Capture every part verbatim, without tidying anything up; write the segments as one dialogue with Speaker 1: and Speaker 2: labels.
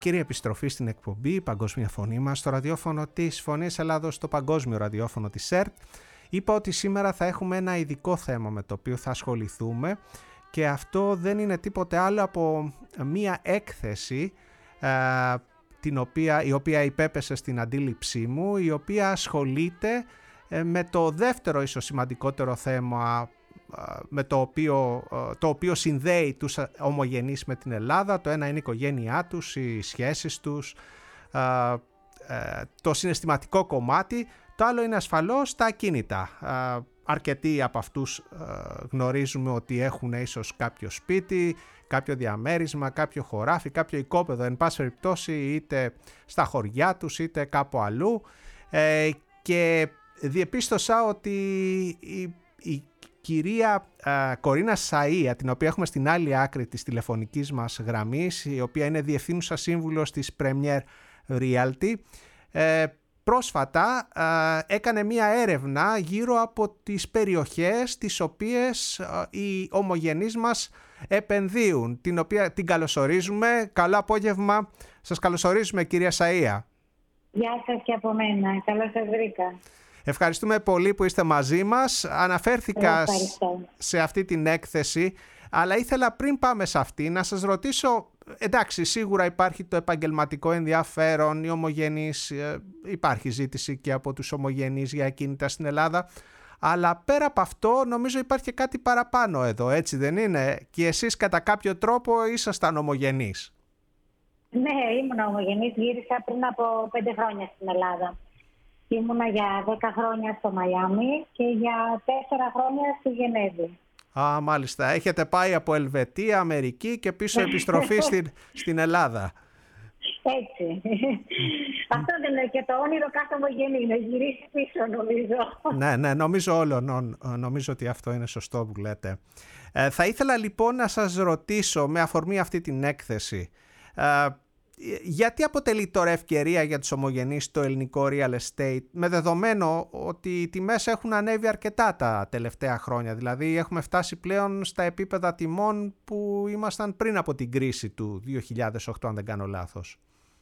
Speaker 1: Κύριε, επιστροφή στην εκπομπή Παγκόσμια Φωνή μας, στο ραδιόφωνο της Φωνής Ελλάδος, στο παγκόσμιο ραδιόφωνο της ΕΡΤ. Είπα ότι σήμερα θα έχουμε ένα ειδικό θέμα με το οποίο θα ασχοληθούμε και αυτό δεν είναι τίποτε άλλο από μία έκθεση ε, την οποία, η οποία υπέπεσε στην αντίληψή μου, η οποία ασχολείται ε, με το δεύτερο ίσως σημαντικότερο θέμα με το οποίο, το οποίο συνδέει τους ομογενείς με την Ελλάδα. Το ένα είναι η οικογένειά τους, οι σχέσεις τους, το συναισθηματικό κομμάτι. Το άλλο είναι ασφαλώς τα ακίνητα. Αρκετοί από αυτούς γνωρίζουμε ότι έχουν ίσως κάποιο σπίτι, κάποιο διαμέρισμα, κάποιο χωράφι, κάποιο οικόπεδο, εν πάση περιπτώσει, είτε στα χωριά τους είτε κάπου αλλού. Και διεπίστωσα ότι η, η κυρία α, Κορίνα Σαΐα, την οποία έχουμε στην άλλη άκρη της τηλεφωνικής μας γραμμής, η οποία είναι διευθύνουσα σύμβουλος της Premier Realty, ε, πρόσφατα α, έκανε μία έρευνα γύρω από τις περιοχές τις οποίες α, οι ομογενείς μας επενδύουν, την οποία την καλωσορίζουμε. Καλό απόγευμα. Σας καλωσορίζουμε, κυρία Σαΐα.
Speaker 2: Γεια σας και από μένα. Καλώς σας βρήκα.
Speaker 1: Ευχαριστούμε πολύ που είστε μαζί μας. Αναφέρθηκα σε αυτή την έκθεση, αλλά ήθελα πριν πάμε σε αυτή να σας ρωτήσω, εντάξει, σίγουρα υπάρχει το επαγγελματικό ενδιαφέρον, οι ομογενείς, υπάρχει ζήτηση και από τους ομογενείς για ακίνητα στην Ελλάδα, αλλά πέρα από αυτό νομίζω υπάρχει και κάτι παραπάνω εδώ, έτσι δεν είναι? Και εσείς κατά κάποιο τρόπο ήσασταν ομογενείς.
Speaker 2: Ναι, ήμουν ομογενής, γύρισα πριν από πέντε χρόνια στην Ελλάδα. Ήμουνα για δέκα χρόνια στο Μαϊάμι και για τέσσερα χρόνια στη Γενέβη.
Speaker 1: Α, μάλιστα. Έχετε πάει από Ελβετία, Αμερική και πίσω επιστροφή στην, στην Ελλάδα.
Speaker 2: Έτσι. Αυτό δεν είναι και το όνειρο κάθε ομογενή, να γυρίσει πίσω, νομίζω.
Speaker 1: Ναι, ναι, νομίζω όλο. Νομίζω ότι αυτό είναι σωστό που λέτε. Ε, θα ήθελα λοιπόν να σας ρωτήσω με αφορμή αυτή την έκθεση. Ε, Γιατί αποτελεί τώρα ευκαιρία για τους ομογενείς το ελληνικό real estate, με δεδομένο ότι οι τιμές έχουν ανέβει αρκετά τα τελευταία χρόνια? Δηλαδή έχουμε φτάσει πλέον στα επίπεδα τιμών που ήμασταν πριν από την κρίση του δύο χιλιάδες οκτώ, αν δεν κάνω λάθος.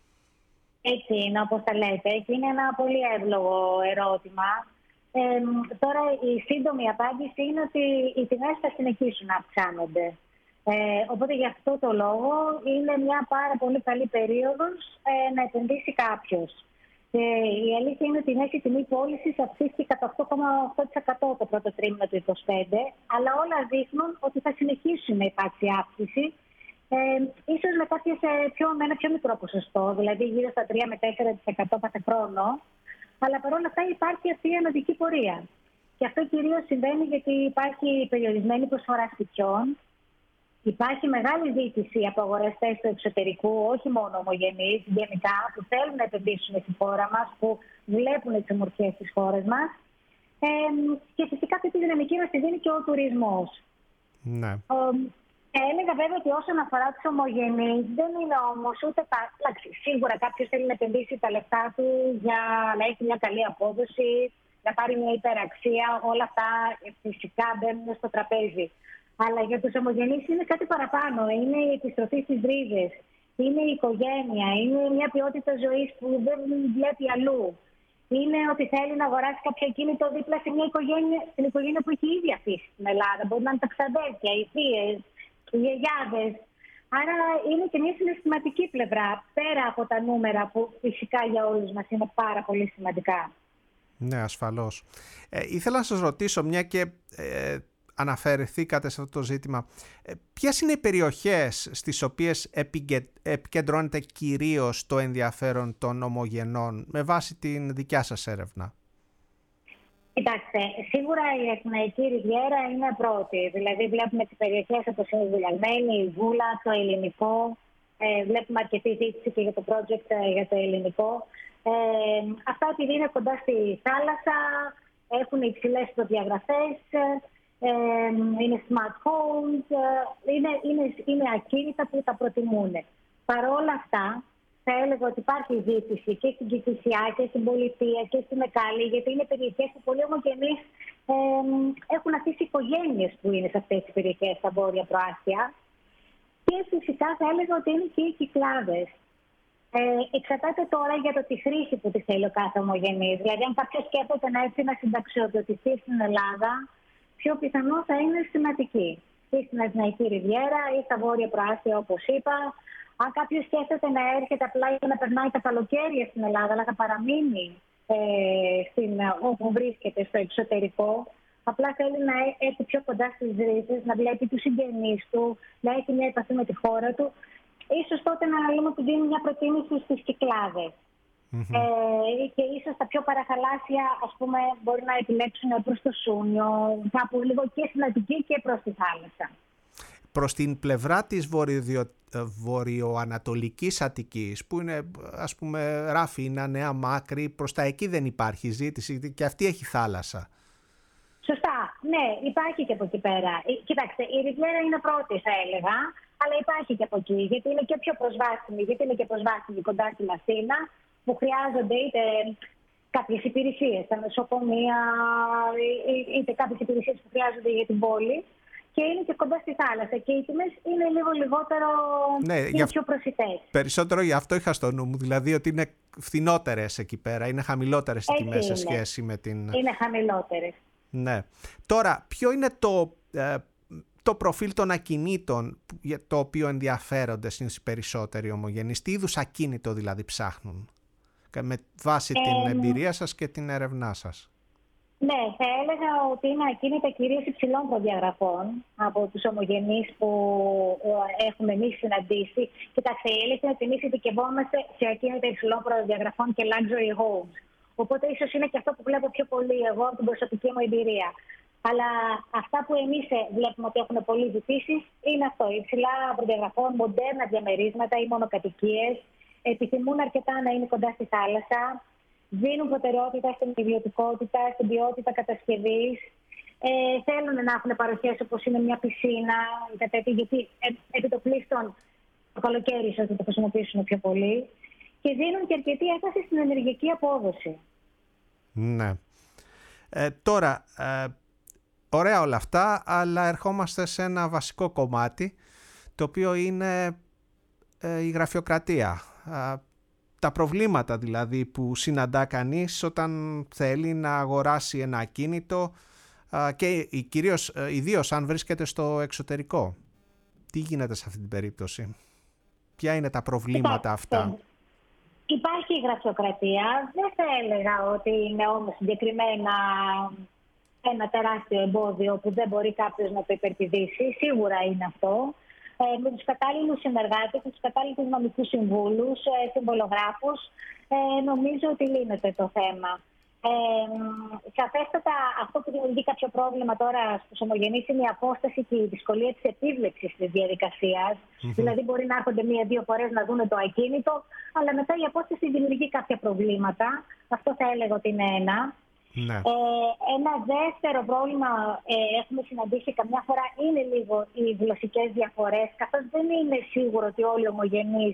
Speaker 2: Έτσι είναι, όπως τα λέτε, και είναι ένα πολύ εύλογο ερώτημα. Ε, τώρα η σύντομη απάντηση είναι ότι οι τιμές θα συνεχίσουν να αυξάνονται. Ε, οπότε γι' αυτό το λόγο είναι μια πάρα πολύ καλή περίοδος ε, να επενδύσει κάποιος. Ε, η αλήθεια είναι ότι η μέση τιμή πώλησης αυξήθηκε κατά οκτώ κόμμα οκτώ τοις εκατό το πρώτο τρίμηνο του είκοσι πέντε, αλλά όλα δείχνουν ότι θα συνεχίσουν να υπάρξει αύξηση, ε, ίσως με, κάποιες, πιο, με ένα πιο μικρό ποσοστό, δηλαδή γύρω στα τρία με τέσσερα τοις εκατό κάθε χρόνο, αλλά παρόλα αυτά υπάρχει αυτή η ανωδική πορεία. Και αυτό κυρίως συμβαίνει γιατί υπάρχει περιορισμένη προσφορά σπιτιών. Υπάρχει μεγάλη ζήτηση από αγοραστές του εξωτερικού, όχι μόνο ομογενείς, γενικά, που θέλουν να επενδύσουν στη χώρα μας, που βλέπουν τις ομορφιές της χώρας μας. Ε, και φυσικά αυτή τη δυναμική μας τη δίνει και ο τουρισμός.
Speaker 1: Ναι.
Speaker 2: Ε, έλεγα βέβαια ότι όσον αφορά τους ομογενείς, δεν είναι όμως ούτε τα. Σίγουρα κάποιος θέλει να επενδύσει τα λεφτά του για να έχει μια καλή απόδοση, να πάρει μια υπεραξία. Όλα αυτά φυσικά μπαίνουν στο τραπέζι. Αλλά για τους ομογενείς είναι κάτι παραπάνω. Είναι η επιστροφή στις ρίζες. Είναι η οικογένεια. Είναι μια ποιότητα ζωής που δεν βλέπει αλλού. Είναι ότι θέλει να αγοράσει κάποιο ακίνητο δίπλα σε μια οικογένεια, στην οικογένεια που έχει ήδη αφήσει στην Ελλάδα. Μπορεί να είναι τα ξαδέρφια, οι θείες, οι γιαγιάδες. Άρα είναι και μια συναισθηματική πλευρά, πέρα από τα νούμερα που φυσικά για όλους μας είναι πάρα πολύ σημαντικά. Ναι,
Speaker 1: ασφαλώς. Ε, ήθελα να σας ρωτήσω, μια και ε, αναφερθήκατε σε αυτό το ζήτημα, ε, ποιες είναι οι περιοχές στις οποίες επικεντρώνεται κυρίως το ενδιαφέρον των ομογενών με βάση την δικιά σας έρευνα?
Speaker 2: Κοιτάξτε, σίγουρα η Αθηναϊκή Ριβιέρα είναι πρώτη. Δηλαδή βλέπουμε τις περιοχές όπως είναι η Βουλιαγμένη, η Βούλα, το Ελληνικό. Ε, βλέπουμε αρκετή ζήτηση και για το project ε, για το Ελληνικό. Ε, αυτά επειδή είναι κοντά στη θάλασσα, έχουν υψηλές προδιαγραφές, ε, είναι smart homes, ε, είναι, είναι, είναι ακίνητα που τα προτιμούν. Παρ' όλα αυτά, θα έλεγα ότι υπάρχει ζήτηση και στην Κηφισιά και στην Πολιτεία και στη Μεκάλη, γιατί είναι περιοχές που πολλοί ομογενείς ε, έχουν αφήσει οικογένειες που είναι σε αυτές τις περιοχές, στα βόρεια προάστια. Και φυσικά θα έλεγα ότι είναι και οι Κυκλάδες. Ε, εξαρτάται τώρα για το τη χρήση που τη θέλει ο κάθε ομογενής. Δηλαδή, αν κάποιος σκέφτεται να έρθει να συνταξιοδοτηθεί στην Ελλάδα, πιο πιθανό θα είναι στην Αττική ή στην Αθηναϊκή Ριβιέρα ή στα Βόρεια Προάστια, όπως είπα. Αν κάποιος σκέφτεται να έρχεται απλά για να περνάει τα καλοκαίρια στην Ελλάδα, αλλά να παραμείνει ε, στην, όπου βρίσκεται στο εξωτερικό, απλά θέλει να έρθει πιο κοντά στις ρίζες, να βλέπει τους συγγενείς του, να έχει μια επαφή με τη χώρα του. Ίσως τότε να λέμε ότι δίνει μια προτίμηση στις Κυκλάδες. Mm-hmm. Ε, και ίσως τα πιο παραθαλάσσια, ας πούμε, μπορεί να επιλέξουν προς το Σούνιο, κάπου λίγο και στην Αττική και προς τη θάλασσα.
Speaker 1: Προς την πλευρά της βορειοδιο... βορειοανατολικής Αττικής, που είναι, ας πούμε, Ράφινα, Νέα Μάκρη, προς τα εκεί δεν υπάρχει ζήτηση και αυτή έχει θάλασσα.
Speaker 2: Σωστά, ναι, υπάρχει και από εκεί πέρα. Κοιτάξτε, η Ριβιέρα είναι πρώτη, θα έλεγα, αλλά υπάρχει και από εκεί, γιατί είναι και πιο προσβάσιμη, γιατί είναι και προσβάσιμη κοντά στην Αθήνα, που χρειάζονται είτε κάποιες υπηρεσίες, τα νοσοκομεία, είτε κάποιες υπηρεσίες που χρειάζονται για την πόλη, και είναι και κοντά στη θάλασσα και οι τιμές είναι λίγο λιγότερο, ναι, είναι πιο προσιτές.
Speaker 1: Περισσότερο γι' αυτό είχα στο νου μου, δηλαδή ότι είναι φθηνότερες εκεί πέρα, είναι χαμηλότερες οι τιμές σε σχέση με την...
Speaker 2: Είναι χαμηλότερες.
Speaker 1: Ναι. Τώρα, ποιο είναι το, ε, το προφίλ των ακινήτων για το οποίο ενδιαφέρονται στις περισσότεροι ομογενείς? Τι είδους ακίνητο δηλαδή ψάχνουν, με βάση ε, την εμπειρία σας και την έρευνά σας?
Speaker 2: Ναι, θα έλεγα ότι είναι ακίνητα κυρίως υψηλών προδιαγραφών από τους ομογενείς που έχουμε εμείς συναντήσει. Κοιτάξτε, η αλήθεια είναι ότι εμείς ειδικευόμαστε σε ακίνητα υψηλών προδιαγραφών και luxury homes. Οπότε ίσως είναι και αυτό που βλέπω πιο πολύ εγώ από την προσωπική μου εμπειρία. Αλλά αυτά που εμείς βλέπουμε ότι έχουν πολλοί ζητήσεις είναι αυτό. Υψηλά προδιαγραφών, μοντέρνα διαμερίσματα ή μονοκατοικίες. Επιθυμούν αρκετά να είναι κοντά στη θάλασσα. Δίνουν προτεραιότητα στην ιδιωτικότητα, στην ποιότητα κατασκευής. Ε, θέλουν να έχουν παροχές όπως είναι μια πισίνα, γιατί ε, επί το πλήστον το καλοκαίρι ίσως θα το χρησιμοποιήσουν πιο πολύ. Και δίνουν και αρκετή έμφαση στην ενεργειακή απόδοση.
Speaker 1: Ναι. Ε, τώρα, ε, ωραία όλα αυτά, αλλά ερχόμαστε σε ένα βασικό κομμάτι, το οποίο είναι ε, η γραφειοκρατία. Ε, τα προβλήματα δηλαδή που συναντά κανείς όταν θέλει να αγοράσει ένα ακίνητο ε, και κυρίως, ε, ιδίως αν βρίσκεται στο εξωτερικό. Τι γίνεται σε αυτή την περίπτωση? Ποια είναι τα προβλήματα αυτά?
Speaker 2: Υπάρχει η γραφειοκρατία. Δεν θα έλεγα ότι είναι όμως συγκεκριμένα ένα τεράστιο εμπόδιο που δεν μπορεί κάποιος να το υπερπηδήσει. Σίγουρα είναι αυτό. Ε, με τους κατάλληλους συνεργάτες, με τους κατάλληλους νομικούς συμβούλους, ε, συμβολογράφους, ε, νομίζω ότι λύνεται το θέμα. Ε, σαφέστατα αυτό που δημιουργεί κάποιο πρόβλημα τώρα στους ομογενείς είναι η απόσταση και η δυσκολία της επίβλεψης της διαδικασίας. Mm-hmm. Δηλαδή μπορεί να έρχονται μία-δύο φορές να δουν το ακίνητο, αλλά μετά η απόσταση δημιουργεί κάποια προβλήματα. Αυτό θα έλεγα ότι είναι ένα.
Speaker 1: Ναι.
Speaker 2: Ε, ένα δεύτερο πρόβλημα ε, έχουμε συναντήσει καμιά φορά είναι λίγο οι γλωσσικές διαφορές, καθώς δεν είναι σίγουρο ότι όλοι οι ομογενείς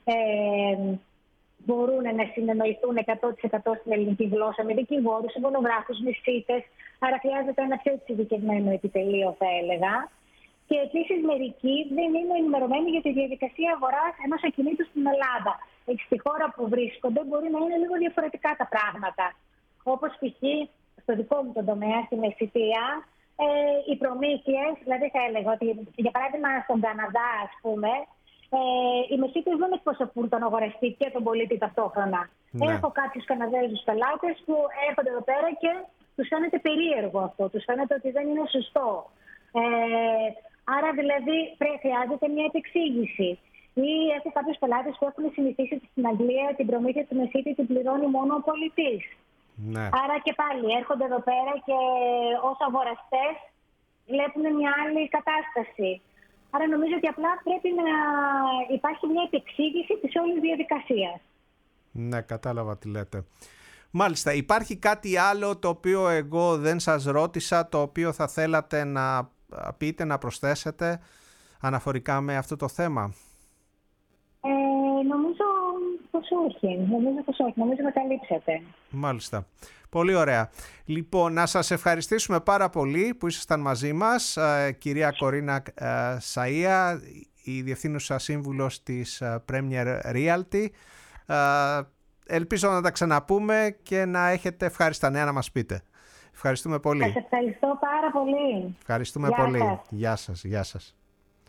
Speaker 2: ε, μπορούν να συνεννοηθούν εκατό τοις εκατό στην ελληνική γλώσσα με δικηγόρους, συμβολογράφους, μεσίτες. Άρα χρειάζεται ένα πιο εξειδικευμένο επιτελείο, θα έλεγα. Και επίσης, μερικοί δεν είναι ενημερωμένοι για τη διαδικασία αγοράς ενός ακινήτου στην Ελλάδα. Έτσι, στη χώρα που βρίσκονται μπορεί να είναι λίγο διαφορετικά τα πράγματα. Όπως π.χ. στο δικό μου τον τομέα, στην Μεσσηνία, ε, οι προμήθειες, δηλαδή θα έλεγα ότι για παράδειγμα στον Καναδά, ας πούμε, ε, οι μεσίτες δεν εκπροσωπούν τον αγοραστή και τον πολίτη ταυτόχρονα. Ναι. Έχω κάποιους Καναδέζους πελάτες που έρχονται εδώ πέρα και τους φαίνεται περίεργο αυτό, τους φαίνεται ότι δεν είναι σωστό. Ε, άρα δηλαδή πρέπει, χρειάζεται μια επεξήγηση. Ή έχω κάποιους πελάτες που έχουν συνηθίσει στην Αγγλία την προμήθεια του μεσίτη την πληρώνει μόνο ο πολιτής.
Speaker 1: Ναι.
Speaker 2: Άρα και πάλι έρχονται εδώ πέρα και ως αγοραστές βλέπουν μια άλλη κατάσταση. Άρα νομίζω ότι απλά πρέπει να υπάρχει μια επεξήγηση της όλης διαδικασίας.
Speaker 1: Ναι, κατάλαβα τι λέτε. Μάλιστα, υπάρχει κάτι άλλο το οποίο εγώ δεν σας ρώτησα, το οποίο θα θέλατε να πείτε, να προσθέσετε αναφορικά με αυτό το θέμα?
Speaker 2: Ε, νομίζω πως όχι. Νομίζω πως όχι. Νομίζω να καλύψετε.
Speaker 1: Μάλιστα. Πολύ ωραία. Λοιπόν, να σας ευχαριστήσουμε πάρα πολύ που ήσασταν μαζί μας, κυρία Κορίνα Σαΐα. η Διευθύνουσα Σύμβουλος της Premier Realty. Ελπίζω να τα ξαναπούμε και να έχετε ευχάριστα νέα να μας πείτε. Ευχαριστούμε πολύ.
Speaker 2: Σας ευχαριστώ πάρα πολύ.
Speaker 1: Ευχαριστούμε
Speaker 2: Γεια
Speaker 1: πολύ.
Speaker 2: σας.
Speaker 1: Γεια σας. Γεια σας.